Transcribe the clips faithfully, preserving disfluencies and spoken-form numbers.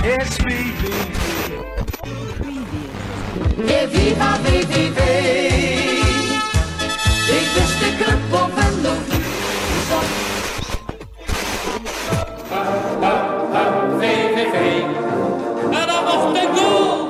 It's V V V. E viva V V V. Dit is de club van Venlo. V V V. En dan was de goal.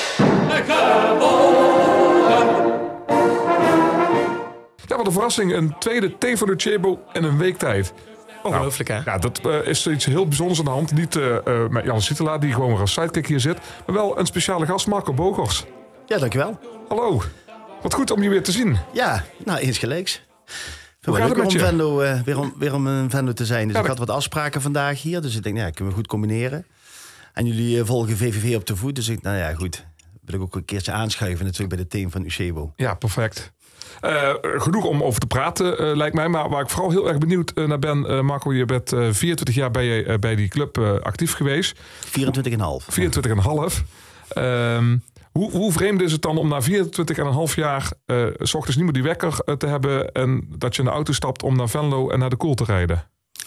Ja, wat een verrassing. Een tweede T voor de Chebo in een week tijd. Ongelooflijk, nou, hè? Ja, dat uh, is iets heel bijzonders aan de hand. Niet uh, uh, met Jan Sietela, die gewoon weer als sidekick hier zit. Maar wel een speciale gast, Marco Bogers. Ja, dankjewel. Hallo. Wat goed om je weer te zien. Ja, nou, eens gelijks. Hoe gaat het met om je? Venlo, uh, weer, om, weer om een Venlo te zijn. Dus Ja, ik dat... had wat afspraken vandaag hier. Dus ik denk, nou ja, kunnen we goed combineren. En jullie uh, volgen V V V op de voet. Dus ik, nou ja, goed. Wil ik ook een keertje aanschuiven natuurlijk bij het team van Uchebo. Ja, perfect. Uh, genoeg om over te praten, uh, lijkt mij. Maar waar ik vooral heel erg benieuwd uh, naar ben... Uh, Marco, je bent uh, vierentwintig jaar bij, je, uh, bij die club uh, actief geweest. vierentwintig komma vijf. vierentwintig komma vijf. Um, hoe, hoe vreemd is het dan om na vierentwintig komma vijf jaar... Uh, 's ochtends niet meer die wekker uh, te hebben... en dat je in de auto stapt om naar Venlo en naar de Koel te rijden?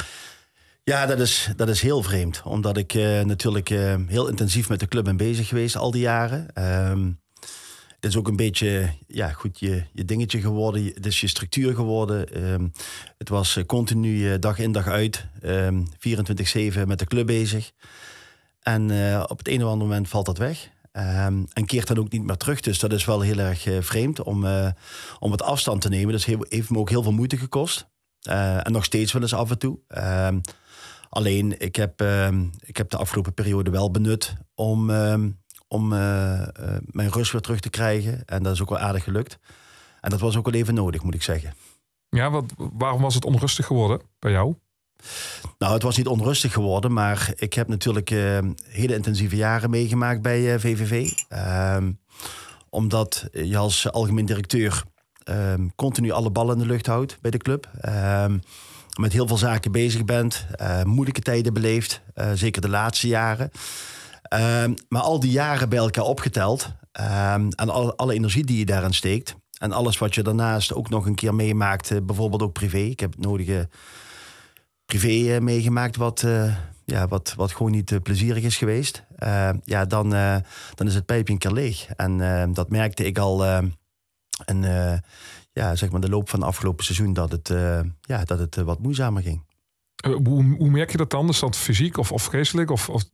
Ja, dat is, dat is heel vreemd. Omdat ik uh, natuurlijk uh, heel intensief met de club ben bezig geweest al die jaren. Um, het is ook een beetje ja, goed, je, je dingetje geworden. Het is je structuur geworden. Um, het was uh, continu uh, dag in dag uit. Um, vierentwintig zeven met de club bezig. En uh, op het een of andere moment valt dat weg. Um, en keert dan ook niet meer terug. Dus dat is wel heel erg uh, vreemd om, uh, om het afstand te nemen. Dat heeft, heeft me ook heel veel moeite gekost. Uh, en nog steeds wel eens af en toe. Um, alleen, ik heb, um, ik heb de afgelopen periode wel benut om, um, om uh, uh, mijn rust weer terug te krijgen. En dat is ook wel aardig gelukt. En dat was ook wel even nodig, moet ik zeggen. Ja, wat, waarom was het onrustig geworden bij jou? Nou, het was niet onrustig geworden, maar ik heb natuurlijk uh, hele intensieve jaren meegemaakt bij uh, V V V. Um, omdat je als algemeen directeur um, continu alle ballen in de lucht houdt bij de club. Um, met heel veel zaken bezig bent, uh, moeilijke tijden beleeft, uh, zeker de laatste jaren. Um, maar al die jaren bij elkaar opgeteld um, en alle, alle energie die je daarin steekt en alles wat je daarnaast ook nog een keer meemaakt, uh, bijvoorbeeld ook privé. Ik heb het nodige privé uh, meegemaakt wat, uh, ja, wat, wat gewoon niet uh, plezierig is geweest. Uh, ja, dan, uh, dan is het pijpje een keer leeg. En uh, dat merkte ik al uh, en, uh, ja, zeg maar de loop van het afgelopen seizoen dat het, uh, ja, dat het uh, wat moeizamer ging. Uh, hoe, hoe merk je dat dan? Is dat fysiek of, of geestelijk? Of, of...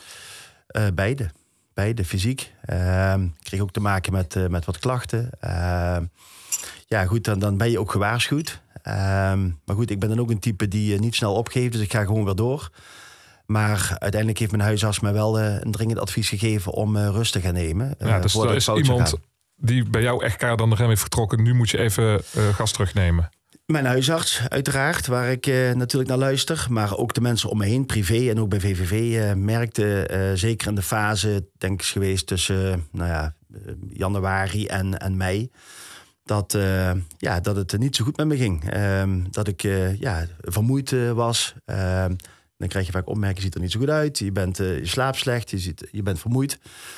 Uh, beide. Beide, fysiek. Uh, ik kreeg ook te maken met, uh, met wat klachten. Uh, ja, goed, dan, dan ben je ook gewaarschuwd. Uh, maar goed, ik ben dan ook een type die uh, niet snel opgeeft, dus ik ga gewoon weer door. Maar uiteindelijk heeft mijn huisarts mij wel uh, een dringend advies gegeven om uh, rust te gaan nemen. Uh, ja, dus er is iemand die bij jou echt keihard aan de rem heeft getrokken. Nu moet je even uh, gas terugnemen. Mijn huisarts, uiteraard, waar ik uh, natuurlijk naar luister. Maar ook de mensen om me heen, privé en ook bij V V V, uh, merkte uh, zeker in de fase, denk ik is geweest tussen uh, nou ja, uh, januari en, en mei, dat, uh, ja, dat het niet zo goed met me ging. Uh, dat ik uh, ja, vermoeid uh, was. Uh, dan krijg je vaak opmerkingen, je ziet er niet zo goed uit. Je, bent, uh, je slaapt slecht, je, ziet, je bent vermoeid.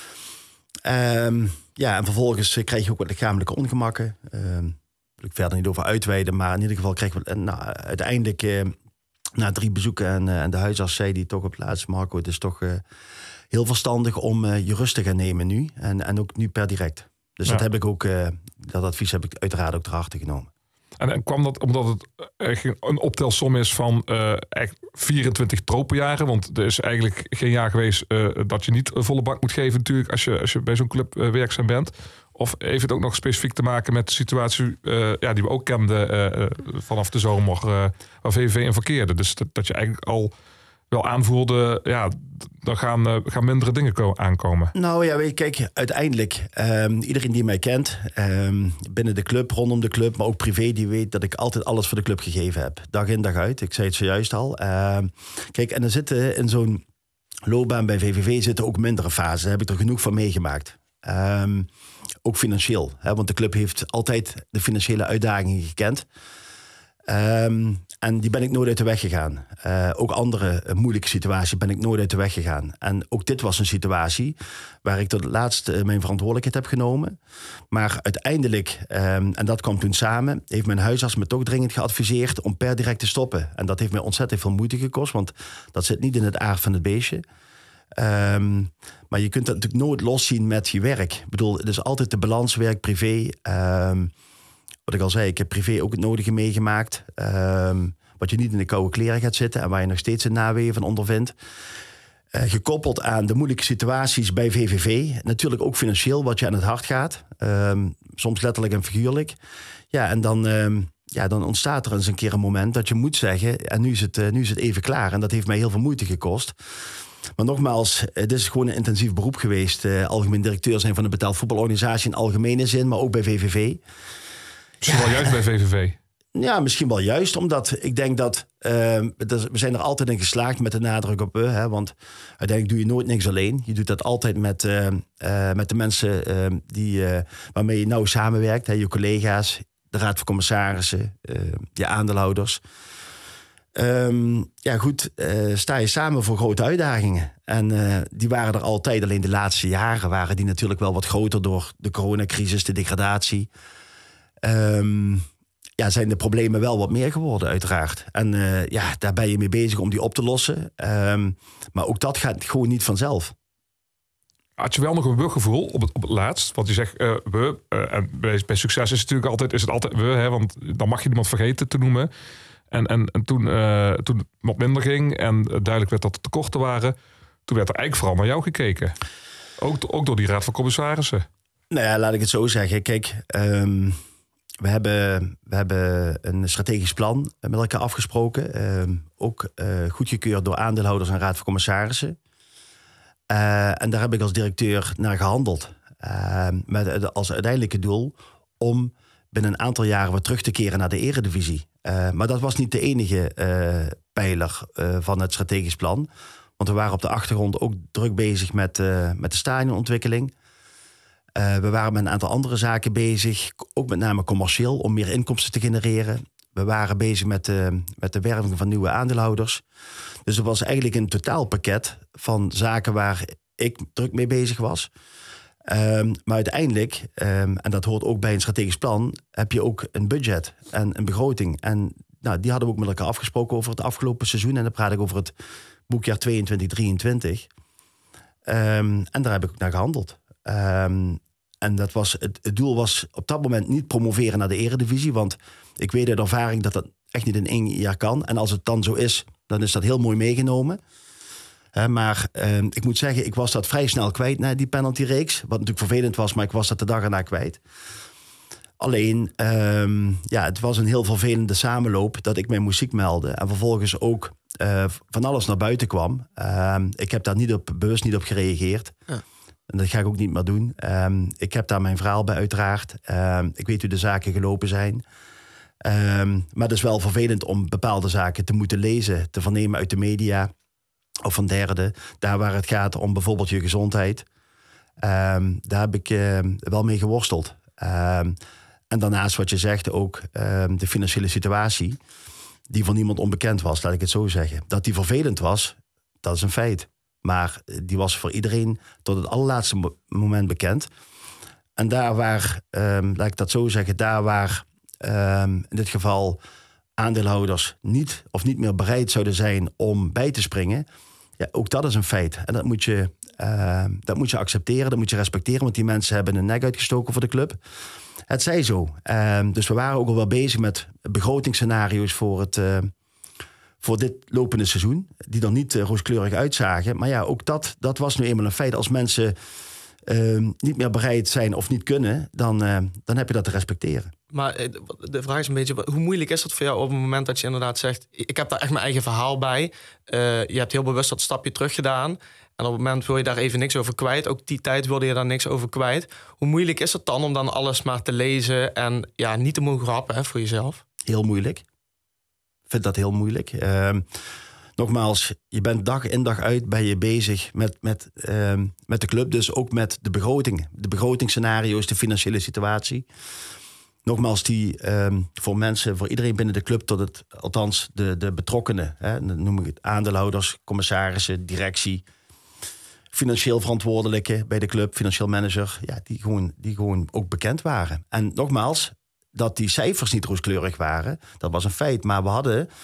Uh, ja, en vervolgens uh, krijg je ook wat lichamelijke ongemakken. Uh, wil ik verder niet over uitweiden, maar in ieder geval kreeg ik nou, uiteindelijk uh, na drie bezoeken en, uh, en de huisarts zei die toch op het laatste, Marco, het is toch uh, heel verstandig om uh, je rust te gaan nemen nu. En, en ook nu per direct. Dus ja. dat heb ik ook, uh, dat advies heb ik uiteraard ook ter harte genomen. En, en kwam dat omdat het echt een optelsom is van uh, echt vierentwintig tropenjaren? Want er is eigenlijk geen jaar geweest uh, dat je niet volle bak moet geven natuurlijk als je, als je bij zo'n club uh, werkzaam bent. Of heeft het ook nog specifiek te maken met de situatie uh, ja, die we ook kenden uh, vanaf de zomer uh, waar V V V in verkeerde? Dus dat, dat je eigenlijk al wel aanvoelde, ja, dan gaan, uh, gaan mindere dingen ko- aankomen. Nou ja, weet je, kijk, uiteindelijk, um, iedereen die mij kent, um, binnen de club, rondom de club, maar ook privé, die weet dat ik altijd alles voor de club gegeven heb. Dag in, dag uit. Ik zei het zojuist al. Uh, kijk, en er zitten in zo'n loopbaan bij V V V zitten ook mindere fases. Daar heb ik er genoeg van meegemaakt. Um, ook financieel, hè, want de club heeft altijd de financiële uitdagingen gekend. Um, en die ben ik nooit uit de weg gegaan. Uh, ook andere uh, moeilijke situaties ben ik nooit uit de weg gegaan. En ook dit was een situatie waar ik tot het laatst uh, mijn verantwoordelijkheid heb genomen. Maar uiteindelijk, um, en dat kwam toen samen, heeft mijn huisarts me toch dringend geadviseerd om per direct te stoppen. En dat heeft mij ontzettend veel moeite gekost, want dat zit niet in het aard van het beestje. Um, maar je kunt dat natuurlijk nooit loszien met je werk. Ik bedoel, het is altijd de balans werk-privé. Um, wat ik al zei, ik heb privé ook het nodige meegemaakt. Um, wat je niet in de koude kleren gaat zitten en waar je nog steeds een naweeën van ondervindt. Uh, gekoppeld aan de moeilijke situaties bij V V V. Natuurlijk ook financieel, wat je aan het hart gaat. Um, soms letterlijk en figuurlijk. Ja, en dan, um, ja, dan ontstaat er eens een keer een moment dat je moet zeggen... en nu is, het, uh, nu is het even klaar. En dat heeft mij heel veel moeite gekost. Maar nogmaals, het is gewoon een intensief beroep geweest. Uh, algemeen directeur zijn van een betaald voetbalorganisatie in algemene zin... maar ook bij V V V. Misschien ja. wel juist bij V V V. Ja, misschien wel juist, omdat ik denk dat... Uh, we zijn er altijd in geslaagd met de nadruk op we. Hè, want uiteindelijk doe je nooit niks alleen. Je doet dat altijd met, uh, uh, met de mensen uh, die, uh, waarmee je nauw samenwerkt. Hè, je collega's, de raad van commissarissen, uh, je aandeelhouders. Um, ja goed, uh, sta je samen voor grote uitdagingen. En uh, die waren er altijd. Alleen de laatste jaren waren die natuurlijk wel wat groter... door de coronacrisis, de degradatie... Um, Ja, zijn de problemen wel wat meer geworden, uiteraard. En uh, ja, daar ben je mee bezig om die op te lossen. Um, maar ook dat gaat gewoon niet vanzelf. Had je wel nog een we-gevoel op het, op het laatst? Want je zegt uh, we. Uh, en bij, bij succes is het natuurlijk altijd, is het altijd we. Hè, want dan mag je niemand vergeten te noemen. En, en, en toen, uh, toen het wat minder ging en duidelijk werd dat er tekorten waren... toen werd er eigenlijk vooral naar jou gekeken. Ook, ook door die raad van commissarissen. Nou ja, laat ik het zo zeggen. Kijk... Um... We hebben, we hebben een strategisch plan met elkaar afgesproken. Uh, ook uh, goedgekeurd door aandeelhouders en raad van commissarissen. Uh, en daar heb ik als directeur naar gehandeld. Uh, met als uiteindelijke doel om binnen een aantal jaren weer terug te keren naar de eredivisie. Uh, maar dat was niet de enige uh, pijler uh, van het strategisch plan. Want we waren op de achtergrond ook druk bezig met, uh, met de stadionontwikkeling. Uh, we waren met een aantal andere zaken bezig, ook met name commercieel, om meer inkomsten te genereren. We waren bezig met de, met de werving van nieuwe aandeelhouders. Dus het was eigenlijk een totaalpakket van zaken waar ik druk mee bezig was. Um, maar uiteindelijk, um, en dat hoort ook bij een strategisch plan, heb je ook een budget en een begroting. En nou, die hadden we ook met elkaar afgesproken over het afgelopen seizoen. En dan praat ik over het boekjaar tweeëntwintig drieëntwintig. Um, en daar heb ik ook naar gehandeld. Um, en dat was, het, het doel was op dat moment niet promoveren naar de eredivisie. Want ik weet uit ervaring dat dat echt niet in één jaar kan. En als het dan zo is, dan is dat heel mooi meegenomen. Uh, maar uh, ik moet zeggen, ik was dat vrij snel kwijt na die penaltyreeks. Wat natuurlijk vervelend was, maar ik was dat de dag erna kwijt. Alleen, um, ja, het was een heel vervelende samenloop dat ik mijn muziek meldde. En vervolgens ook uh, van alles naar buiten kwam. Uh, ik heb daar niet op, bewust niet op gereageerd. Ja. En dat ga ik ook niet meer doen. Um, ik heb daar mijn verhaal bij uiteraard. Um, ik weet hoe de zaken gelopen zijn. Um, maar het is wel vervelend om bepaalde zaken te moeten lezen, te vernemen uit de media of van derden. Daar waar het gaat om bijvoorbeeld je gezondheid. Um, daar heb ik uh, wel mee geworsteld. Um, en daarnaast wat je zegt ook um, de financiële situatie, die voor niemand onbekend was, laat ik het zo zeggen. Dat die vervelend was, dat is een feit. Maar die was voor iedereen tot het allerlaatste moment bekend. En daar waar, um, laat ik dat zo zeggen, daar waar um, in dit geval aandeelhouders niet of niet meer bereid zouden zijn om bij te springen. Ja, ook dat is een feit. En dat moet je, uh, dat moet je accepteren, dat moet je respecteren. Want die mensen hebben hun nek uitgestoken voor de club. Het zij zo. Um, dus we waren ook al wel bezig met begrotingsscenario's voor het... Uh, voor dit lopende seizoen, die er niet uh, rooskleurig uitzagen. Maar ja, ook dat, dat was nu eenmaal een feit. Als mensen uh, niet meer bereid zijn of niet kunnen, dan, uh, dan heb je dat te respecteren. Maar de vraag is een beetje, hoe moeilijk is dat voor jou op het moment dat je inderdaad zegt, ik heb daar echt mijn eigen verhaal bij. Uh, je hebt heel bewust dat stapje terug gedaan. En op het moment wil je daar even niks over kwijt. Ook die tijd wilde je daar niks over kwijt. Hoe moeilijk is het dan om dan alles maar te lezen en ja, niet te mogen rappen hè, voor jezelf? Heel moeilijk. Ik vind dat heel moeilijk. Uh, nogmaals, je bent dag in dag uit ben je bezig met, met, uh, met de club. Dus ook met de begroting. De begrotingsscenario's, de financiële situatie. Nogmaals, die um, voor mensen, voor iedereen binnen de club, tot het, althans de, de betrokkenen, hè, dan noem ik het aandeelhouders, commissarissen, directie, financieel verantwoordelijke bij de club, financieel manager, ja, die, gewoon, die gewoon ook bekend waren. En nogmaals, dat die cijfers niet rooskleurig waren, dat was een feit. Maar we hadden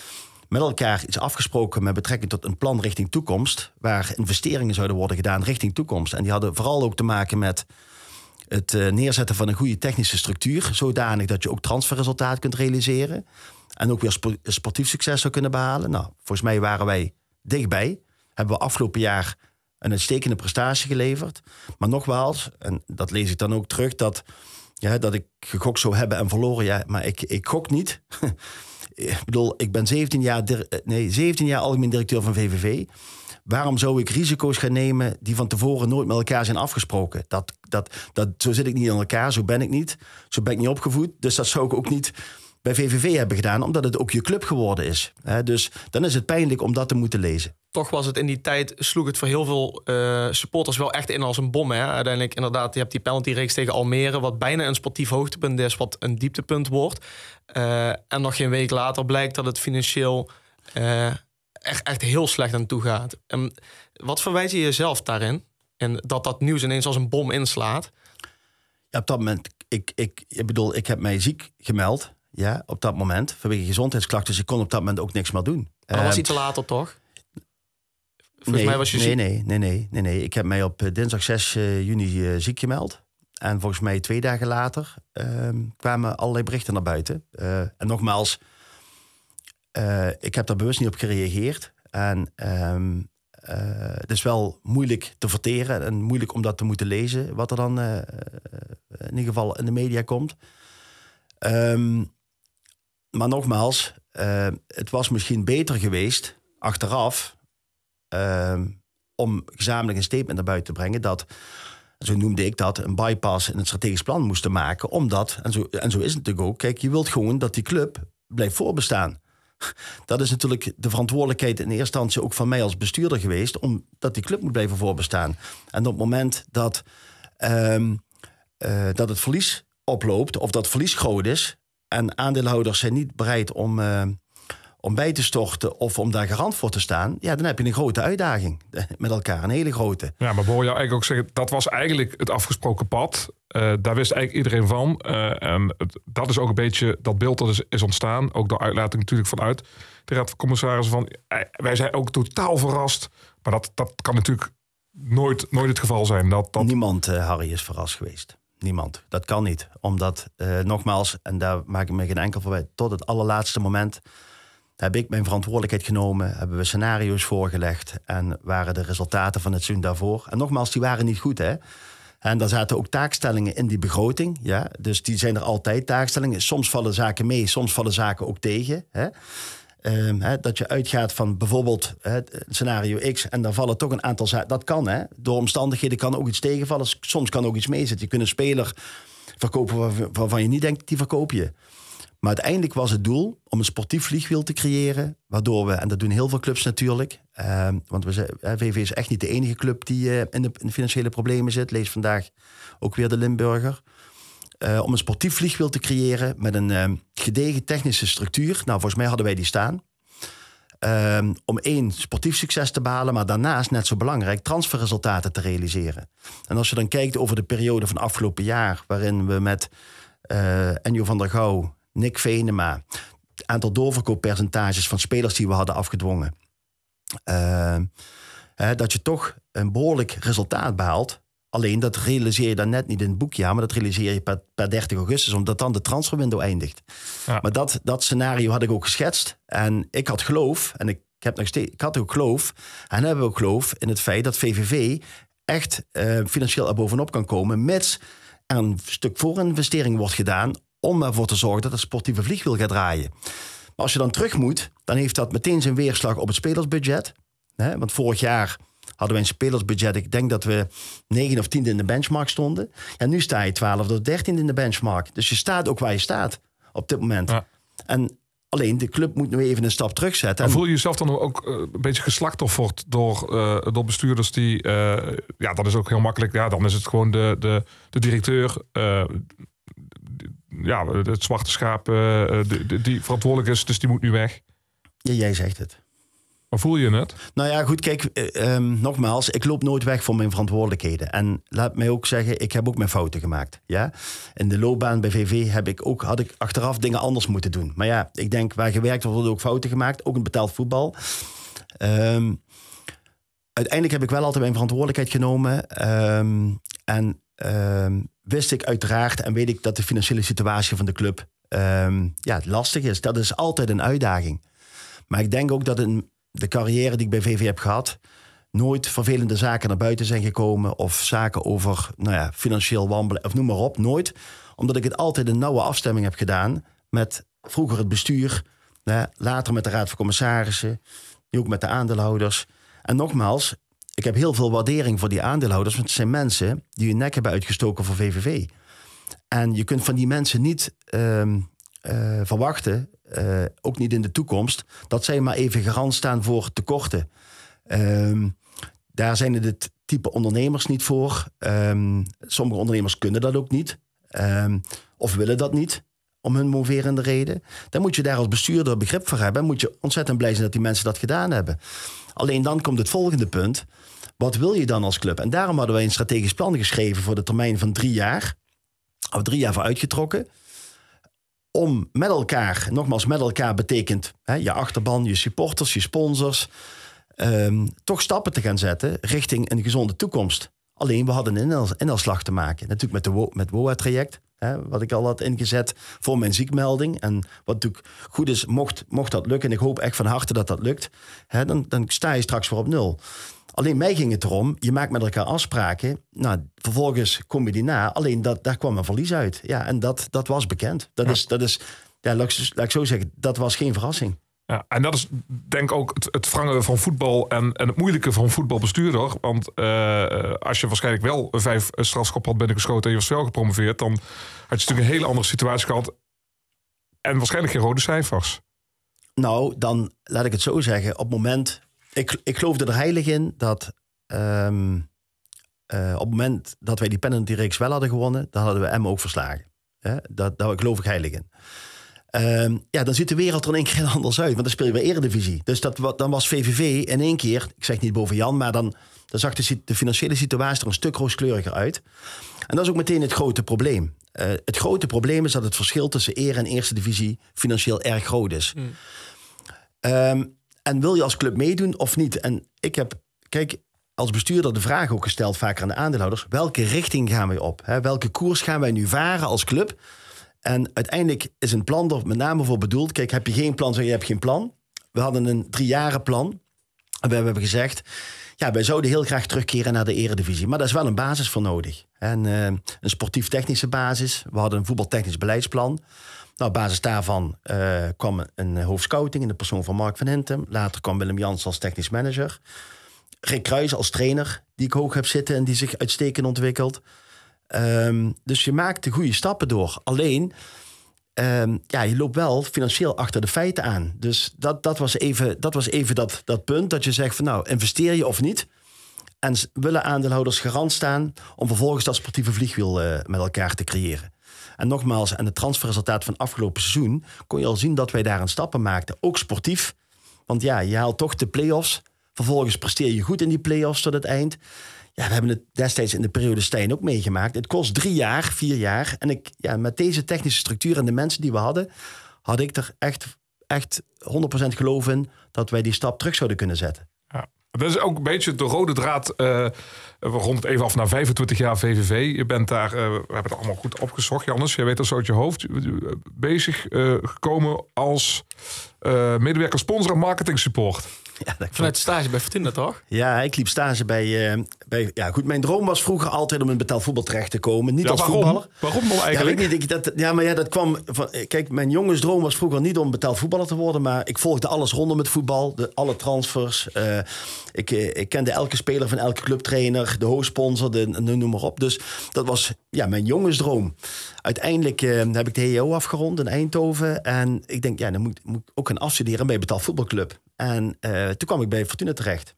met elkaar iets afgesproken met betrekking tot een plan richting toekomst, waar investeringen zouden worden gedaan richting toekomst. En die hadden vooral ook te maken met het uh, neerzetten van een goede technische structuur, zodanig dat je ook transferresultaat kunt realiseren en ook weer spo- sportief succes zou kunnen behalen. Nou, volgens mij waren wij dichtbij. Hebben we afgelopen jaar een uitstekende prestatie geleverd. Maar nogmaals, en dat lees ik dan ook terug, dat, ja, dat ik gegokt zou hebben en verloren. Ja, maar ik, ik gok niet. Ik bedoel, ik ben zeventien jaar, nee, zeventien jaar algemeen directeur van V V V. Waarom zou ik risico's gaan nemen die van tevoren nooit met elkaar zijn afgesproken? Dat, dat, dat, zo zit ik niet in elkaar, zo ben ik niet. Zo ben ik niet opgevoed. Dus dat zou ik ook niet bij V V V hebben gedaan, omdat het ook je club geworden is. He, dus dan is het pijnlijk om dat te moeten lezen. Toch was het in die tijd, sloeg het voor heel veel uh, supporters wel echt in als een bom. Hè? Uiteindelijk inderdaad, je hebt die penaltyreeks tegen Almere, wat bijna een sportief hoogtepunt is, wat een dieptepunt wordt. Uh, en nog geen week later blijkt dat het financieel uh, echt, echt heel slecht aan toe gaat. En wat verwijt je jezelf daarin? En dat dat nieuws ineens als een bom inslaat? Ja, op dat moment, ik, ik, ik bedoel, ik heb mij ziek gemeld. Ja, op dat moment, vanwege gezondheidsklachten. Dus ik kon op dat moment ook niks meer doen. Maar dat was Uh, iets later, toch? Volgens nee, mij was je nee, ziek. nee, nee, nee, nee, nee. Ik heb mij op uh, dinsdag zes juni uh, ziek gemeld. En volgens mij twee dagen later uh, kwamen allerlei berichten naar buiten. Uh, en nogmaals, uh, ik heb daar bewust niet op gereageerd. En um, uh, het is wel moeilijk te verteren en moeilijk om dat te moeten lezen, wat er dan uh, in ieder geval in de media komt. Um, maar nogmaals, uh, het was misschien beter geweest achteraf uh, om gezamenlijk een statement naar buiten te brengen dat, zo noemde ik dat, een bypass in het strategisch plan moesten maken. Omdat, en zo, en zo is het natuurlijk ook, kijk, je wilt gewoon dat die club blijft voorbestaan. Dat is natuurlijk de verantwoordelijkheid in eerste instantie ook van mij als bestuurder geweest, omdat die club moet blijven voorbestaan. En op het moment dat, um, uh, dat het verlies oploopt of dat verlies groot is en aandeelhouders zijn niet bereid om, uh, om bij te storten of om daar garant voor te staan, ja, dan heb je een grote uitdaging met elkaar, een hele grote. Ja, maar hoor jou eigenlijk ook zeggen, dat was eigenlijk het afgesproken pad. Uh, daar wist eigenlijk iedereen van. Uh, en het, dat is ook een beetje, dat beeld dat is, is ontstaan, ook door uitlating natuurlijk vanuit de Raad van Commissarissen van, uh, wij zijn ook totaal verrast, maar dat, dat kan natuurlijk nooit, nooit het geval zijn. Dat, dat... Niemand, uh, Harry, is verrast geweest. Niemand. Dat kan niet. Omdat, uh, nogmaals, en daar maak ik me geen enkel voor bij, tot het allerlaatste moment heb ik mijn verantwoordelijkheid genomen, hebben we scenario's voorgelegd en waren de resultaten van het seizoen daarvoor. En nogmaals, die waren niet goed, hè. En daar zaten ook taakstellingen in die begroting. Ja? Dus die zijn er altijd, taakstellingen. Soms vallen zaken mee, soms vallen zaken ook tegen. Hè? Um, hè, dat je uitgaat van bijvoorbeeld hè, scenario X en dan vallen toch een aantal zaken. Dat kan, hè. Door omstandigheden kan ook iets tegenvallen. Soms kan ook iets meezitten. Je kunt een speler verkopen waarvan je niet denkt, die verkoop je. Maar uiteindelijk was het doel om een sportief vliegwiel te creëren, waardoor we, en dat doen heel veel clubs natuurlijk, uh, want we zijn, V V V is echt niet de enige club die uh, in, de, in de financiële problemen zit. Lees vandaag ook weer de Limburger. Uh, om een sportief vliegwiel te creëren met een uh, gedegen technische structuur. Nou, volgens mij hadden wij die staan. Uh, om één, sportief succes te behalen, maar daarnaast, net zo belangrijk, transferresultaten te realiseren. En als je dan kijkt over de periode van afgelopen jaar, waarin we met uh, Enjo van der Gouw, Nick Venema, het aantal doorverkooppercentages van spelers die we hadden afgedwongen, uh, uh, dat je toch een behoorlijk resultaat behaalt. Alleen dat realiseer je dan net niet in het boekjaar, maar dat realiseer je per, per dertig augustus, omdat dan de transferwindow eindigt. Ja. Maar dat, dat scenario had ik ook geschetst. En ik had geloof, en ik, heb nog steeds, ik had ook geloof, en hebben we ook geloof in het feit dat V V V echt uh, financieel er bovenop kan komen, mits er een stuk voorinvestering wordt gedaan om ervoor te zorgen dat het sportieve vliegwiel gaat draaien. Maar als je dan terug moet, dan heeft dat meteen zijn weerslag op het spelersbudget. Hè? Want vorig jaar hadden wij een spelersbudget. Ik denk dat we negen of tiende in de benchmark stonden. En nu sta je twaalfde of dertiende in de benchmark. Dus je staat ook waar je staat op dit moment. Ja. En alleen de club moet nu even een stap terugzetten. En voel je jezelf dan ook uh, een beetje geslachtofferd door, uh, door bestuurders die... Uh, ja, dat is ook heel makkelijk. Ja, dan is het gewoon de, de, de directeur... Uh, ja, het zwarte schaap uh, die, die verantwoordelijk is, dus die moet nu weg. Ja, jij zegt het. Maar voel je het? Nou ja, goed, kijk, uh, um, nogmaals, ik loop nooit weg van mijn verantwoordelijkheden. En laat mij ook zeggen, ik heb ook mijn fouten gemaakt. Ja? In de loopbaan bij V V heb ik ook, had ik achteraf dingen anders moeten doen. Maar ja, ik denk, waar gewerkt wordt, worden ook fouten gemaakt. Ook in betaald voetbal. Um, uiteindelijk heb ik wel altijd mijn verantwoordelijkheid genomen. Um, en um, wist ik uiteraard en weet ik dat de financiële situatie van de club um, ja, lastig is. Dat is altijd een uitdaging. Maar ik denk ook dat in de carrière die ik bij V V heb gehad, nooit vervelende zaken naar buiten zijn gekomen of zaken over nou ja, financieel wandelen of noem maar op. Nooit. Omdat ik het altijd een nauwe afstemming heb gedaan met vroeger het bestuur, hè, later met de raad van commissarissen, nu ook met de aandeelhouders. En nogmaals, ik heb heel veel waardering voor die aandeelhouders, want het zijn mensen die hun nek hebben uitgestoken voor V V V. En je kunt van die mensen niet um, uh, verwachten, uh, ook niet in de toekomst, dat zij maar even garant staan voor tekorten. Um, daar zijn het het type ondernemers niet voor. Um, sommige ondernemers kunnen dat ook niet. Um, of willen dat niet, om hun moverende reden. Dan moet je daar als bestuurder begrip voor hebben. En moet je ontzettend blij zijn dat die mensen dat gedaan hebben. Alleen dan komt het volgende punt. Wat wil je dan als club? En daarom hadden wij een strategisch plan geschreven voor de termijn van drie jaar. Of drie jaar voor uitgetrokken. Om met elkaar, nogmaals met elkaar betekent hè, je achterban, je supporters, je sponsors, um, toch stappen te gaan zetten richting een gezonde toekomst. Alleen we hadden een inhaalslag te maken. Natuurlijk met de wo- met W O A-traject, hè, wat ik al had ingezet voor mijn ziekmelding. En wat natuurlijk goed is, mocht, mocht dat lukken, en ik hoop echt van harte dat dat lukt, hè, dan, dan sta je straks weer op nul. Alleen mij ging het erom, je maakt met elkaar afspraken. Nou, vervolgens kom je die na. Alleen dat, daar kwam een verlies uit. Ja, en dat, dat was bekend. Dat ja. is, dat is ja, laat, ik, laat ik zo zeggen, dat was geen verrassing. Ja, en dat is denk ik ook het, het wrangen van voetbal en, en het moeilijke van voetbalbestuurder. Want uh, als je waarschijnlijk wel vijf strafschop had binnengeschoten en je was wel gepromoveerd, dan had je natuurlijk een hele andere situatie gehad. En waarschijnlijk geen rode cijfers. Nou, dan laat ik het zo zeggen. Op het moment, ik, ik geloofde er heilig in dat um, uh, op het moment dat wij die penaltyreeks wel hadden gewonnen, dan hadden we Emmen ook verslagen. Hè? Dat, daar geloof ik heilig in. Um, ja, dan ziet de wereld er in één keer anders uit. Want dan speel je weer Eredivisie. Dus dat, dan was V V V in één keer, ik zeg niet boven Jan, maar dan, dan zag de, de financiële situatie er een stuk rooskleuriger uit. En dat is ook meteen het grote probleem. Uh, het grote probleem is dat het verschil tussen Ere en Eerste Divisie financieel erg groot is. Mm. Um, en wil je als club meedoen of niet? En ik heb, kijk, als bestuurder de vraag ook gesteld vaker aan de aandeelhouders. Welke richting gaan wij op? Hè? Welke koers gaan wij nu varen als club? En uiteindelijk is een plan er met name voor bedoeld. Kijk, heb je geen plan, zeg je hebt geen plan. We hadden een driejarenplan. En we hebben gezegd, ja, wij zouden heel graag terugkeren naar de Eredivisie. Maar daar is wel een basis voor nodig. En, uh, een sportief-technische basis. We hadden een voetbaltechnisch beleidsplan. Nou, op basis daarvan uh, kwam een hoofdscouting in de persoon van Mark van Hintem. Later kwam Willem Jans als technisch manager. Rick Kruijs als trainer, die ik hoog heb zitten en die zich uitstekend ontwikkelt. Um, dus je maakt de goede stappen door. Alleen, um, ja, je loopt wel financieel achter de feiten aan. Dus dat, dat was even, dat, was even dat, dat punt dat je zegt van nou, investeer je of niet? En willen aandeelhouders garant staan om vervolgens dat sportieve vliegwiel uh, met elkaar te creëren. En nogmaals, aan het transferresultaat van afgelopen seizoen kon je al zien dat wij daar een stappen maakten. Ook sportief. Want ja, je haalt toch de play-offs. Vervolgens presteer je goed in die play-offs tot het eind. Ja, we hebben het destijds in de periode Stijn ook meegemaakt. Het kost drie jaar, vier jaar. En ik, ja, met deze technische structuur en de mensen die we hadden, had ik er echt, echt honderd procent geloof in dat wij die stap terug zouden kunnen zetten. Ja. Dat is ook een beetje de rode draad. Uh, we ronden het even af naar vijfentwintig jaar V V V. Je bent daar, uh, we hebben het allemaal goed opgezocht. Jannes, jij weet dat zo uit je hoofd. Bezig uh, gekomen als uh, medewerker sponsor en marketing support. Ja, vanuit de stage bij Fortuna, toch? Ja, ik liep stage bij, uh, bij... Ja, goed, mijn droom was vroeger altijd om in betaald voetbal terecht te komen. Niet ja, als waarom? voetballer. Waarom dan eigenlijk? Ja, weet niet, dat, ja, maar ja, dat kwam van... Kijk, mijn jongensdroom was vroeger niet om betaald voetballer te worden, maar ik volgde alles rondom het voetbal. De, alle transfers. Uh, ik, ik kende elke speler van elke clubtrainer, de hoofdsponsor, de, de, noem maar op. Dus dat was ja, mijn jongensdroom. Uiteindelijk uh, heb ik de H E O afgerond in Eindhoven. En ik denk, ja, dan moet, moet ik ook gaan afstuderen bij betaald voetbalclub. En uh, toen kwam ik bij Fortuna terecht.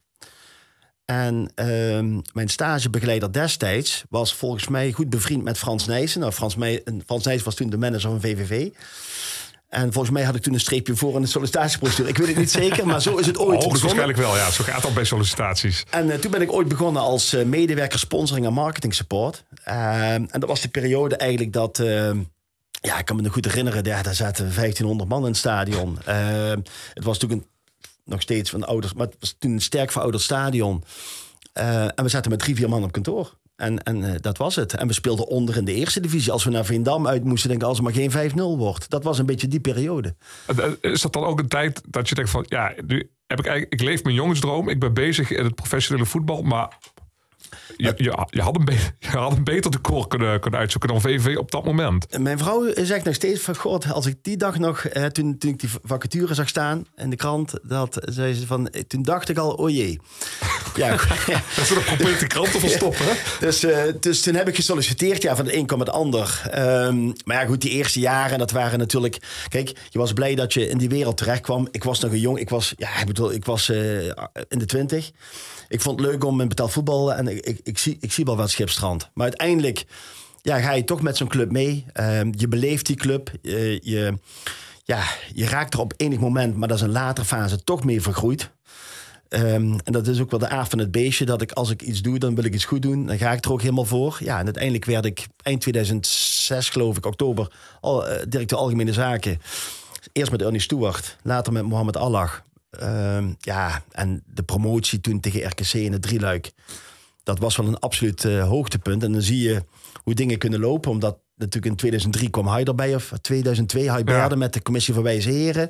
En uh, mijn stagebegeleider destijds was volgens mij goed bevriend met Frans Nijssen. Nou, Frans, Meij, Frans Nijssen was toen de manager van V V V. En volgens mij had ik toen een streepje voor in de sollicitatieprocedure. Ik weet het niet zeker, maar zo is het ooit begonnen. Waarschijnlijk wel, ja. Zo gaat het bij sollicitaties. En uh, toen ben ik ooit begonnen als uh, medewerker sponsoring en marketing support. Uh, en dat was de periode eigenlijk dat... Uh, ja, ik kan me nog goed herinneren. Ja, daar zaten vijftienhonderd man in het stadion. Uh, het was natuurlijk een, nog steeds van ouders... maar het was toen een sterk verouderd stadion. Uh, en we zaten met drie, vier man op kantoor. En, en uh, dat was het. En we speelden onder in de eerste divisie. Als we naar Veendam uit moesten denken... als het maar geen vijf nul wordt. Dat was een beetje die periode. Is dat dan ook een tijd dat je denkt van... ja, nu heb ik eigenlijk... ik leef mijn jongensdroom. Ik ben bezig in het professionele voetbal. Maar je, je, je, had, een be- je had een beter decor kunnen, kunnen uitzoeken dan V V V op dat moment. Mijn vrouw zegt nog steeds van... God, als ik die dag nog... Eh, toen, toen ik die vacature zag staan in de krant... Dat, zei ze van, toen dacht ik al, oh jee. Ja, dat ze dat probeert de krant te verstoppen. Hè? Dus, uh, dus toen heb ik gesolliciteerd. Ja, van het een kwam het ander. Um, maar ja, goed, die eerste jaren, dat waren natuurlijk... Kijk, je was blij dat je in die wereld terecht kwam. Ik was nog een jong... Ik was, ja, ik bedoel, ik was uh, in de twintig. Ik vond het leuk om in betaald voetbal... en ik, ik, ik, zie, ik zie wel wat Schipstrand. Maar uiteindelijk ja, ga je toch met zo'n club mee. Uh, je beleeft die club. Uh, je, ja, je raakt er op enig moment... maar dat is een later fase toch mee vergroeid. Um, en dat is ook wel de aard van het beestje... dat ik als ik iets doe, dan wil ik iets goed doen. Dan ga ik er ook helemaal voor. Ja, en uiteindelijk werd ik eind tweeduizend zes, geloof ik, oktober... Al, uh, directeur Algemene Zaken. Eerst met Ernie Stewart, later met Mohamed Allah. Um, ja, en de promotie toen tegen R K C in het drieluik... dat was wel een absoluut uh, hoogtepunt. En dan zie je hoe dingen kunnen lopen... omdat natuurlijk in tweeduizend drie kwam hij erbij... of tweeduizend twee, hij Berde met de commissie van wijze heren...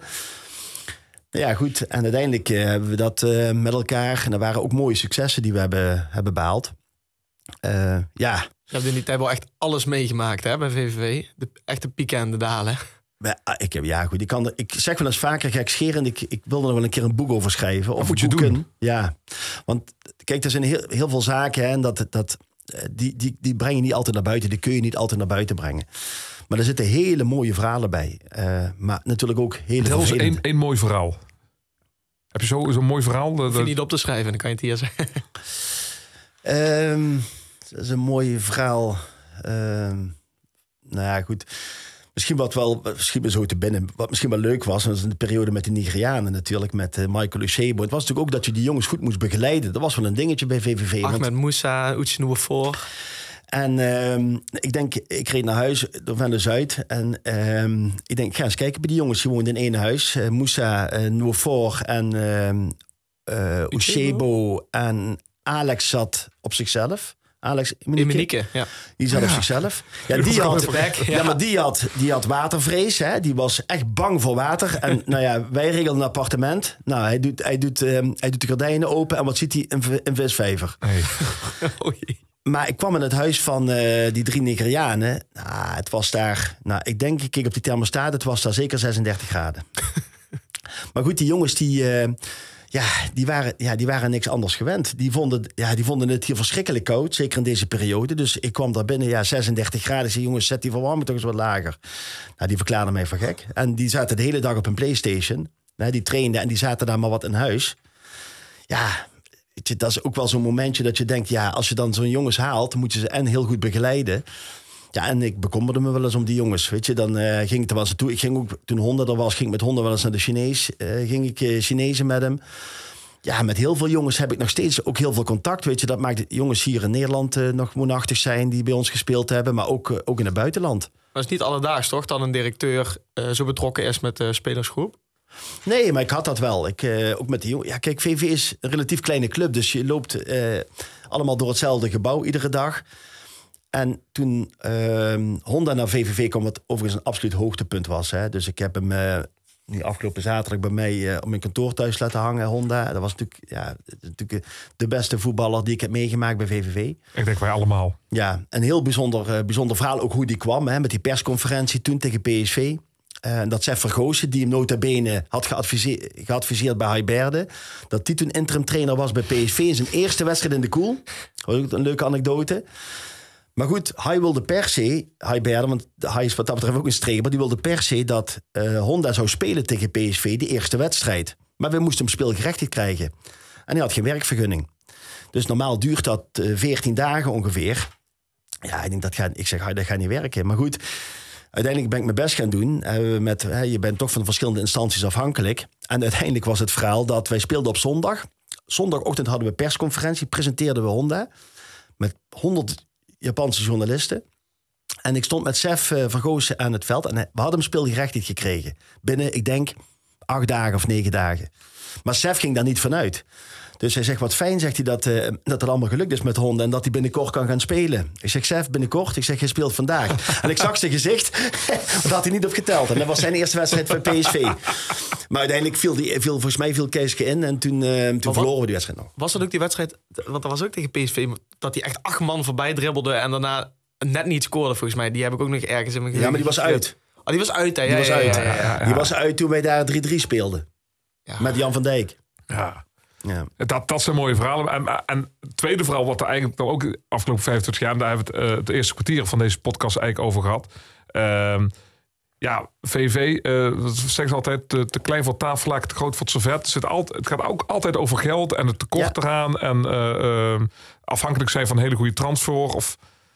Ja, goed. En uiteindelijk uh, hebben we dat uh, met elkaar. En er waren ook mooie successen die we hebben, hebben behaald. Uh, ja. Je hebt in die tijd wel echt alles meegemaakt hè, bij V V V. De echte pieken en de dalen. Maar, ik heb, ja, goed. Ik, kan er, ik zeg wel eens vaker gekscherend. Ik, ik wilde er wel een keer een boek over schrijven. Of of moet je boeken. doen. Ja. Want kijk, er zijn heel, heel veel zaken. Hè, en dat, dat, die, die, die breng je niet altijd naar buiten. Die kun je niet altijd naar buiten brengen. Maar er zitten hele mooie verhalen bij. Uh, maar natuurlijk ook hele Tel eens vervelende. één, één mooi verhaal. Heb je zo, zo'n mooi verhaal? Hoef je niet op te schrijven, dan kan je het hier zeggen. Um, dat is een mooi verhaal. Um, nou ja, goed. Misschien wat wel, misschien wel zo te binnen. Wat misschien wel leuk was, was in de periode met de Nigerianen natuurlijk, met uh, Michael Uchebo. Het was natuurlijk ook dat je die jongens goed moest begeleiden. Dat was wel een dingetje bij V V V. Ahmed want... Moussa, Oetsje voor. En um, ik denk, ik reed naar huis door Van de Zuid. En um, ik denk, ik ga eens kijken bij die jongens. Die woonden in één huis. Uh, Moussa, uh, Noufor en uh, Uchebo en Alex zat op zichzelf. Alex Imenieke, ja. Die zat ja. op zichzelf. Ja, die had, back, ja. ja, maar die had, die had watervrees. Hè? Die was echt bang voor water. En nou ja, wij regelden een appartement. Nou, hij doet, hij doet, um, hij doet de gordijnen open. En wat ziet hij? Een, een visvijver. Hey. Oh jee. Maar ik kwam in het huis van uh, die drie Nigerianen. Nou, het was daar... Nou, ik denk, ik keek op die thermostaat. Het was daar zeker zesendertig graden. Maar goed, die jongens die... Uh, ja, die waren, ja, die waren niks anders gewend. Die vonden, ja, die vonden het hier verschrikkelijk koud. Zeker in deze periode. Dus ik kwam daar binnen, ja, zesendertig graden. Ik zei, jongens, zet die verwarming toch eens wat lager. Nou, die verklaarden mij voor gek. En die zaten de hele dag op een PlayStation. Nou, die trainden en die zaten daar maar wat in huis. Ja... Dat is ook wel zo'n momentje dat je denkt... ja, als je dan zo'n jongens haalt... moet je ze en heel goed begeleiden. Ja, en ik bekommerde me wel eens om die jongens. Weet je, dan uh, ging ik er wel eens naartoe. Ik ging ook, toen Honda er was, ging ik met Honda wel eens naar de Chinees. Uh, ging ik uh, Chinezen met hem. Ja, met heel veel jongens heb ik nog steeds ook heel veel contact. Weet je, dat maakt jongens hier in Nederland uh, nog woonachtig zijn... die bij ons gespeeld hebben, maar ook, uh, ook in het buitenland. Maar het is niet alledaags, toch? Dan een directeur uh, zo betrokken is met de spelersgroep? Nee, maar ik had dat wel. Ik, uh, ook met die jongen. Ja, kijk, V V is een relatief kleine club. Dus je loopt uh, allemaal door hetzelfde gebouw iedere dag. En toen uh, Honda naar V V V kwam, wat overigens een absoluut hoogtepunt was. Hè. Dus ik heb hem uh, die afgelopen zaterdag bij mij uh, op mijn kantoor thuis laten hangen, Honda. Dat was natuurlijk, ja, natuurlijk de beste voetballer die ik heb meegemaakt bij V V V. Ik denk wij allemaal. Ja, een heel bijzonder, uh, bijzonder verhaal. Ook hoe die kwam, hè, met die persconferentie toen tegen P S V. Uh, dat Sef Vergozen, die hem nota bene had geadviseerd, geadviseerd bij Haiberde. Dat die toen interim trainer was bij P S V in zijn eerste wedstrijd in de Koel. Dat was ook een leuke anekdote. Maar goed, hij wilde per se, Haiberde, want hij is wat dat betreft ook een streber. Die wilde per se dat uh, Honda zou spelen tegen P S V, die eerste wedstrijd. Maar we moesten hem speelgerechtigd krijgen. En hij had geen werkvergunning. Dus normaal duurt dat uh, veertien dagen ongeveer. Ja, ik denk dat gaat, ik zeg, dat gaat niet werken. Maar goed... Uiteindelijk ben ik mijn best gaan doen. Uh, met, uh, je bent toch van verschillende instanties afhankelijk. En uiteindelijk was het verhaal dat wij speelden op zondag. Zondagochtend hadden we persconferentie, presenteerden we Honda. Met honderd Japanse journalisten. En ik stond met Sef uh, Vergoosen aan het veld. En we hadden hem speelgerechtigd gekregen. Binnen, ik denk, acht dagen of negen dagen. Maar Sef ging daar niet vanuit. Dus hij zegt, wat fijn, zegt hij, dat, uh, dat het allemaal gelukt is met Honda. En dat hij binnenkort kan gaan spelen. Ik zeg, Sef, binnenkort? Ik zeg, hij speelt vandaag. En ik zag zijn gezicht. Dat had hij niet op geteld. En dat was zijn eerste wedstrijd voor P S V. Maar uiteindelijk viel, die, viel volgens mij viel Keeske in. En toen, uh, toen wat, verloren we die wedstrijd nog. Was dat ook die wedstrijd, want dat was ook tegen P S V... dat hij echt acht man voorbij dribbelde en daarna net niet scoorde, volgens mij. Die heb ik ook nog ergens in mijn Ja, maar die was uit. Oh, die was uit, hè? Die ja, was ja, uit. Ja, ja, ja, ja. Die was uit toen wij daar drie drie speelden. Ja. Met Jan van Dijk. Ja. Ja. Dat, dat zijn mooie verhalen. En, en het tweede verhaal, wat er eigenlijk nog ook de afgelopen vijfentwintig jaar... daar hebben we het, uh, het eerste kwartier van deze podcast eigenlijk over gehad. Uh, ja, V V, uh, dat zeggen ze altijd, te, te klein voor tafellaken, te groot voor het servet. Het, zit altijd, het gaat ook altijd over geld en het tekort ja. eraan. En uh, uh, afhankelijk zijn van een hele goede transfer. Of...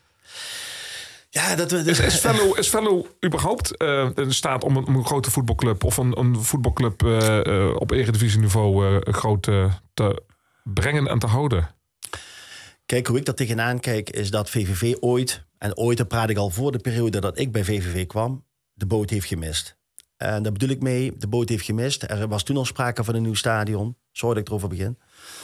Ja, dat, dat... Is, is, Venlo, is Venlo überhaupt uh, in staat om een, om een grote voetbalclub... of een, een voetbalclub uh, uh, op eredivisieniveau uh, groot uh, te brengen en te houden? Kijk, hoe ik daar tegenaan kijk, is dat V V V ooit... en ooit, daar praat ik al voor de periode dat ik bij V V V kwam... de boot heeft gemist. En daar bedoel ik mee, de boot heeft gemist. Er was toen al sprake van een nieuw stadion. Sorry dat ik erover begin.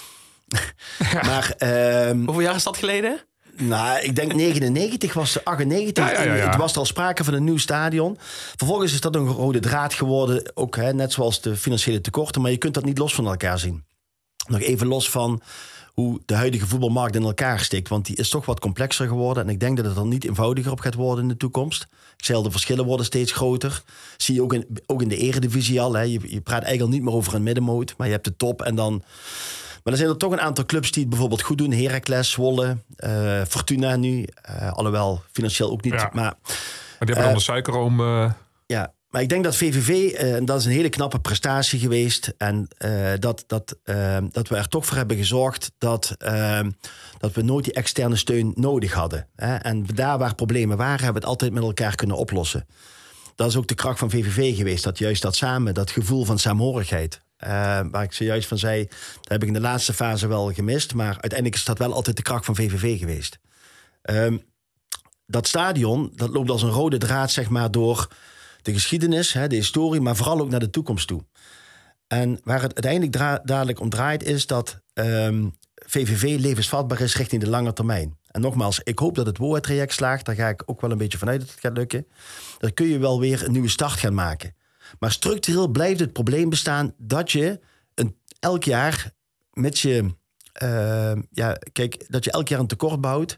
Ja. Maar, um, hoeveel jaar is dat geleden? Nou, ik denk negenennegentig was het achtennegentig. Ja, ja, ja, ja. Het was er al sprake van een nieuw stadion. Vervolgens is dat een rode draad geworden. Ook hè, net zoals de financiële tekorten. Maar je kunt dat niet los van elkaar zien. Nog even los van hoe de huidige voetbalmarkt in elkaar steekt. Want die is toch wat complexer geworden. En ik denk dat het er niet eenvoudiger op gaat worden in de toekomst. Ik zei al, de verschillen worden steeds groter. Zie je ook in, ook in de eredivisie al. Hè. Je, je praat eigenlijk niet meer over een middenmoot. Maar je hebt de top en dan... Maar er zijn er toch een aantal clubs die het bijvoorbeeld goed doen. Heracles, Zwolle, uh, Fortuna nu. Uh, alhoewel, financieel ook niet. Ja. Maar, maar die hebben uh, dan de suikeroom... Uh... Ja, maar ik denk dat V V V, uh, en dat is een hele knappe prestatie geweest. En uh, dat, dat, uh, dat we er toch voor hebben gezorgd dat, uh, dat we nooit die externe steun nodig hadden. Hè? En daar waar problemen waren, hebben we het altijd met elkaar kunnen oplossen. Dat is ook de kracht van V V V geweest. Dat juist dat samen, dat gevoel van saamhorigheid... Uh, waar ik zojuist van zei, dat heb ik in de laatste fase wel gemist. Maar uiteindelijk is dat wel altijd de kracht van V V V geweest. Um, dat stadion, dat loopt als een rode draad zeg maar door de geschiedenis, hè, de historie, maar vooral ook naar de toekomst toe. En waar het uiteindelijk dra- dadelijk om draait is dat um, V V V levensvatbaar is richting de lange termijn. En nogmaals, ik hoop dat het woordtraject slaagt. Daar ga ik ook wel een beetje vanuit dat het gaat lukken. Dan kun je wel weer een nieuwe start gaan maken. Maar structureel blijft het probleem bestaan dat je een, elk jaar met je, uh, ja, kijk, dat je elk jaar een tekort bouwt,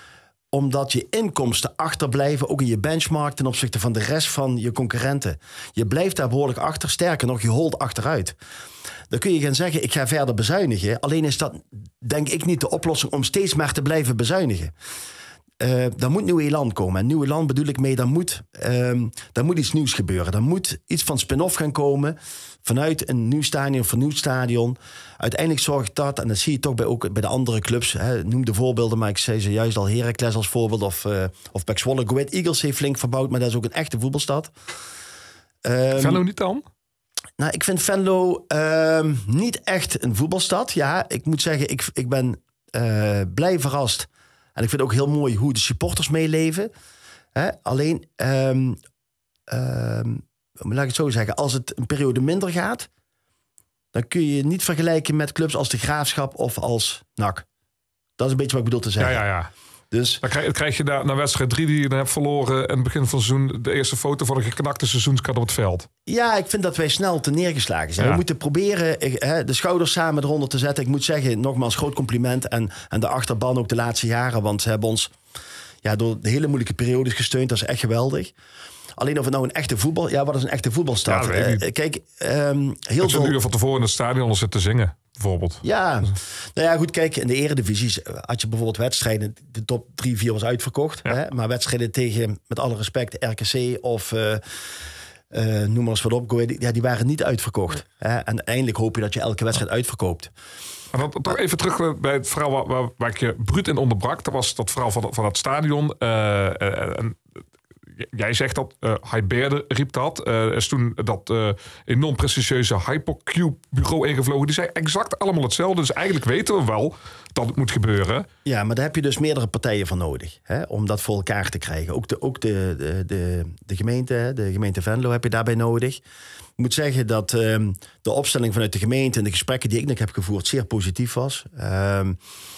omdat je inkomsten achterblijven, ook in je benchmark ten opzichte van de rest van je concurrenten. Je blijft daar behoorlijk achter, sterker nog, je holt achteruit. Dan kun je gaan zeggen, ik ga verder bezuinigen. Alleen is dat, denk ik, niet de oplossing om steeds maar te blijven bezuinigen. Uh, dan moet nieuw elan komen. En nieuw elan bedoel ik mee, dan moet, um, dan moet iets nieuws gebeuren. Dan moet iets van spin-off gaan komen vanuit een nieuw stadion, vernieuwd stadion. Uiteindelijk zorgt dat, en dat zie je toch bij, ook bij de andere clubs. Hè, noem de voorbeelden, maar ik zei ze juist al Heracles als voorbeeld. Of, uh, of Pek Zwolle. Go Ahead Eagles heeft flink verbouwd, maar dat is ook een echte voetbalstad. Um, Venlo niet dan? Nou, ik vind Venlo um, niet echt een voetbalstad. Ja, ik moet zeggen, ik, ik ben uh, blij verrast. En ik vind het ook heel mooi hoe de supporters meeleven. Hè? Alleen, um, um, laat ik het zo zeggen, als het een periode minder gaat, dan kun je niet vergelijken met clubs als de Graafschap of als N A C. Dat is een beetje wat ik bedoel te zeggen. Ja, ja, ja. Dus, dan krijg, krijg je daar naar wedstrijd drie die je hebt verloren en het begin van het seizoen de eerste foto van een geknakte seizoenskaart op het veld. Ja, ik vind dat wij snel te neergeslagen zijn. Ja. We moeten proberen eh, de schouders samen eronder te zetten. Ik moet zeggen, nogmaals, groot compliment. En, en de achterban ook de laatste jaren. Want ze hebben ons ja, door de hele moeilijke periodes gesteund. Dat is echt geweldig. Alleen of het nou een echte voetbal... Ja, wat is een echte voetbalstad? Ja, uh, kijk, um, heel dat veel... een uur van tevoren in het stadion zitten te zingen, bijvoorbeeld. Ja, nou ja, goed, kijk, in de eredivisies had je bijvoorbeeld wedstrijden... De top drie, vier was uitverkocht. Ja. Hè? Maar wedstrijden tegen, met alle respect, R K C of... Uh, Uh, noem maar eens wat op, ja, die waren niet uitverkocht. Hè? En uiteindelijk hoop je dat je elke wedstrijd uitverkoopt. Maar dan toch even terug bij het verhaal waar, waar, waar ik je bruut in onderbrak. Dat was dat verhaal van, van het stadion. Uh, uh, en jij zegt dat, uh, Hybeerde riep dat. Uh, is toen dat uh, enorm prestigieuze Hypercube bureau ingevlogen. Die zei exact allemaal hetzelfde. Dus eigenlijk weten we wel dat het moet gebeuren. Ja, maar daar heb je dus meerdere partijen voor nodig. Hè, om dat voor elkaar te krijgen. Ook de, ook de, de, de, de gemeente, de gemeente Venlo heb je daarbij nodig. Ik moet zeggen dat um, de opstelling vanuit de gemeente en de gesprekken die ik nog heb gevoerd zeer positief was. Um,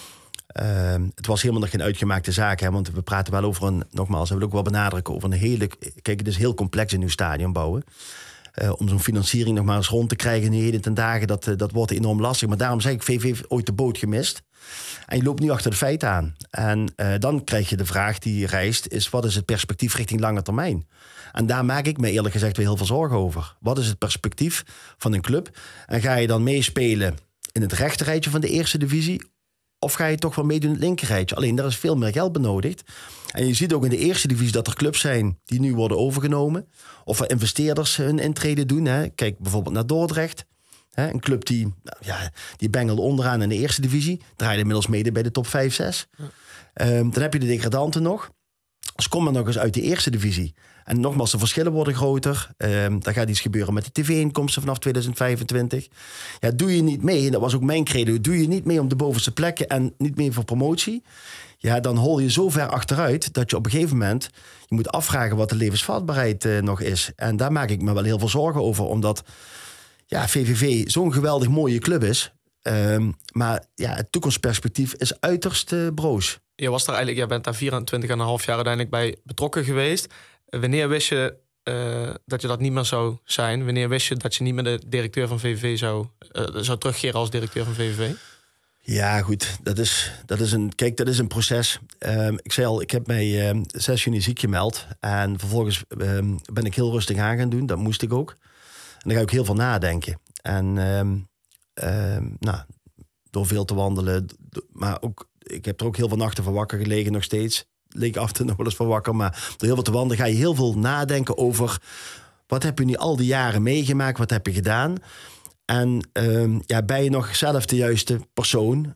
Um, het was helemaal nog geen uitgemaakte zaak, hè, want we praten wel over een, nogmaals, we willen ook wel benadrukken over een hele, kijk, het is heel complex een nieuw stadion bouwen. Uh, om zo'n financiering nog maar eens rond te krijgen in heden ten dagen, dat, uh, dat wordt enorm lastig. Maar daarom zeg ik, V V V heeft ooit de boot gemist. En je loopt nu achter de feiten aan. En uh, dan krijg je de vraag die rijst, is wat is het perspectief richting lange termijn? En daar maak ik me eerlijk gezegd weer heel veel zorgen over. Wat is het perspectief van een club? En ga je dan meespelen in het rechterrijtje van de eerste divisie? Of ga je toch wel meedoen in het linkerrijtje? Alleen, daar is veel meer geld benodigd. En je ziet ook in de eerste divisie dat er clubs zijn die nu worden overgenomen. Of er investeerders hun intrede doen. Hè. Kijk bijvoorbeeld naar Dordrecht. Hè. Een club die, nou, ja, die bengelde onderaan in de eerste divisie. Draaide inmiddels mede bij de top vijf, zes. Ja. Um, dan heb je de degradanten nog. Dus kom maar nog eens uit de eerste divisie. En nogmaals, de verschillen worden groter. Um, daar gaat iets gebeuren met de tv-inkomsten vanaf tweeduizend vijfentwintig. Ja, doe je niet mee, en dat was ook mijn credo, doe je niet mee om de bovenste plekken en niet mee voor promotie, ja, dan hol je zo ver achteruit dat je op een gegeven moment je moet afvragen wat de levensvatbaarheid uh, nog is. En daar maak ik me wel heel veel zorgen over, omdat ja, V V V zo'n geweldig mooie club is. Um, maar ja, het toekomstperspectief is uiterst uh, broos. Je was daar eigenlijk, jij bent daar vierentwintig en een half jaar uiteindelijk bij betrokken geweest. Wanneer wist je uh, dat je dat niet meer zou zijn? Wanneer wist je dat je niet meer de directeur van V V V zou, uh, zou terugkeren als directeur van V V V? Ja, goed. Dat is, dat is een, kijk, dat is een proces. Um, ik zei al, ik heb mij um, zes juni ziek gemeld. En vervolgens um, ben ik heel rustig aan gaan doen. Dat moest ik ook. En dan ga ik heel veel nadenken. En um, um, nou, door veel te wandelen. Maar ook, ik heb er ook heel veel nachten van wakker gelegen nog steeds. Leek af en toe nog wel eens van wakker. Maar door heel veel te wandelen ga je heel veel nadenken over... wat heb je nu al die jaren meegemaakt? Wat heb je gedaan? En um, ja, ben je nog zelf de juiste persoon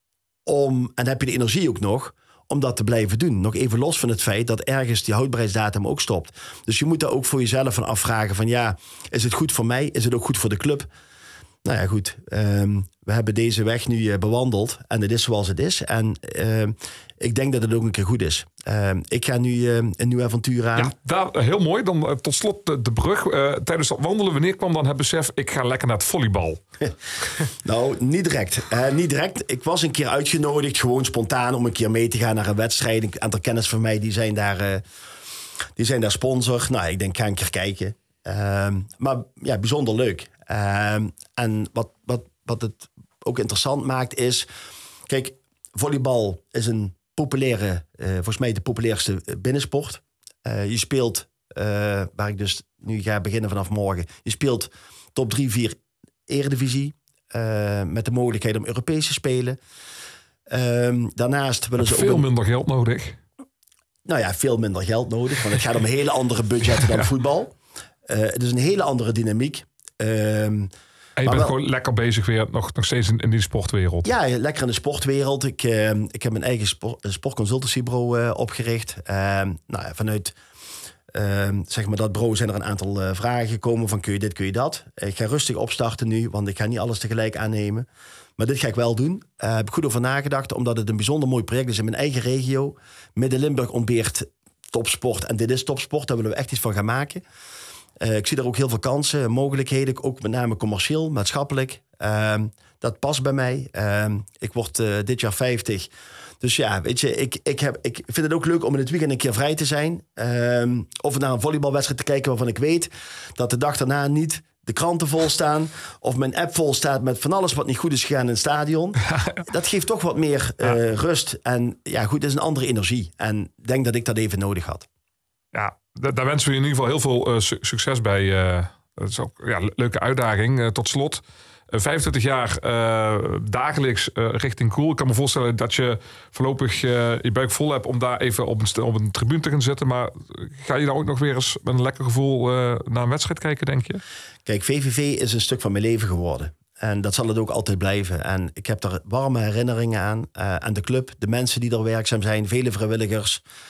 om, en heb je de energie ook nog, om dat te blijven doen? Nog even los van het feit dat ergens die houdbaarheidsdatum ook stopt. Dus je moet daar ook voor jezelf van afvragen van ja, is het goed voor mij? Is het ook goed voor de club? Nou ja, goed. Um, we hebben deze weg nu uh, bewandeld en het is zoals het is. En uh, ik denk dat het ook een keer goed is. Uh, ik ga nu uh, een nieuw avontuur aan. Ja, daar, heel mooi. Dan uh, tot slot de, de brug. Uh, tijdens dat wandelen, wanneer kwam dan het besef... ik ga lekker naar het volleybal? Nou, niet direct. Uh, niet direct. Ik was een keer uitgenodigd, gewoon spontaan... om een keer mee te gaan naar een wedstrijd. Een aantal kennis van mij, die zijn daar, uh, die zijn daar sponsor. Nou, ik denk, ga een keer kijken. Uh, maar ja, bijzonder leuk. Uh, en wat, wat, wat het ook interessant maakt is... Kijk, volleybal is een populaire... Uh, volgens mij de populairste binnensport. Uh, je speelt, uh, waar ik dus nu ga beginnen vanaf morgen... je speelt top drie, vier eredivisie... Uh, met de mogelijkheid om Europees te spelen. Uh, daarnaast willen ze veel ook... minder geld nodig. Nou ja, veel minder geld nodig. Want het gaat om hele andere budgetten dan voetbal. Uh, het is een hele andere dynamiek. Uh, en je bent wel gewoon lekker bezig weer, nog, nog steeds in, in die sportwereld. Ja, lekker in de sportwereld. Ik, uh, ik heb mijn eigen sport, sportconsultancybureau uh, opgericht. Uh, nou ja, vanuit uh, zeg maar dat bureau zijn er een aantal uh, vragen gekomen van kun je dit, kun je dat. Ik ga rustig opstarten nu, want ik ga niet alles tegelijk aannemen. Maar dit ga ik wel doen. Daar uh, heb ik goed over nagedacht, omdat het een bijzonder mooi project is in mijn eigen regio. Midden-Limburg ontbeert topsport en dit is topsport. Daar willen we echt iets van gaan maken. Uh, ik zie daar ook heel veel kansen, mogelijkheden, ook met name commercieel, maatschappelijk. Uh, dat past bij mij. Uh, ik word uh, dit jaar vijftig. Dus ja, weet je, ik, ik, heb, ik vind het ook leuk om in het weekend een keer vrij te zijn. Uh, of naar een volleybalwedstrijd te kijken waarvan ik weet dat de dag daarna niet de kranten vol staan of mijn app vol staat met van alles wat niet goed is gegaan in het stadion. Dat geeft toch wat meer uh, ja. rust. En ja, goed, dat is een andere energie. En ik denk dat ik dat even nodig had. Ja, daar wensen we in ieder geval heel veel uh, su- succes bij. Uh, dat is ook ja, een leuke uitdaging. Uh, tot slot, uh, vijfentwintig jaar uh, dagelijks uh, richting Koel. Ik kan me voorstellen dat je voorlopig uh, je buik vol hebt om daar even op een, st- op een tribune te gaan zitten. Maar ga je dan ook nog weer eens met een lekker gevoel uh, naar een wedstrijd kijken, denk je? Kijk, V V V is een stuk van mijn leven geworden. En dat zal het ook altijd blijven. En ik heb er warme herinneringen aan. Uh, aan de club, de mensen die er werkzaam zijn, vele vrijwilligers.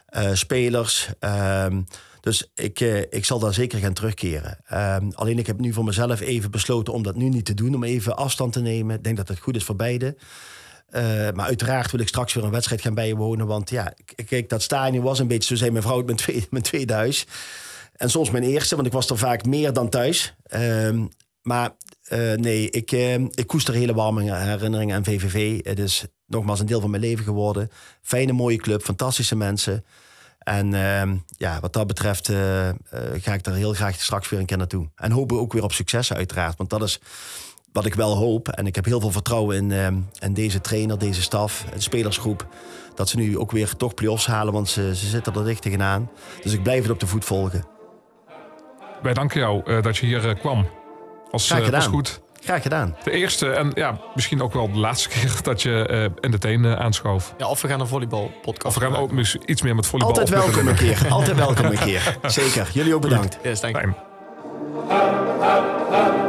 uh, spelers. Um, dus ik, uh, ik zal daar zeker gaan terugkeren. Um, alleen ik heb nu voor mezelf even besloten om dat nu niet te doen. Om even afstand te nemen. Ik denk dat het goed is voor beide. Uh, maar uiteraard wil ik straks weer een wedstrijd gaan bijwonen. Want ja, kijk, dat stadion was een beetje... Zo zei mijn vrouw, mijn, tweede, mijn tweede huis. En soms mijn eerste, want ik was er vaak meer dan thuis. Um, maar uh, nee, ik, uh, ik koester hele warme herinneringen aan V V V. Het is nogmaals een deel van mijn leven geworden. Fijne, mooie club, fantastische mensen. En uh, ja, wat dat betreft uh, uh, ga ik er heel graag straks weer een keer naartoe. En hopen ook weer op successen uiteraard. Want dat is wat ik wel hoop. En ik heb heel veel vertrouwen in, uh, in deze trainer, deze staf, de spelersgroep. Dat ze nu ook weer toch play-offs halen, want ze, ze zitten er dicht tegenaan. Dus ik blijf het op de voet volgen. Wij danken jou uh, dat je hier uh, kwam. Als, Graag gedaan. Uh, was goed. Graag gedaan. De eerste en ja, misschien ook wel de laatste keer dat je uh, in de teen uh, aanschoof. Ja, of we gaan een volleybalpodcast. Of we gaan ook iets meer met volleybal. Altijd welkom een keer. Altijd welkom een keer. Zeker. Jullie ook bedankt. Yes, dank je. Fijn.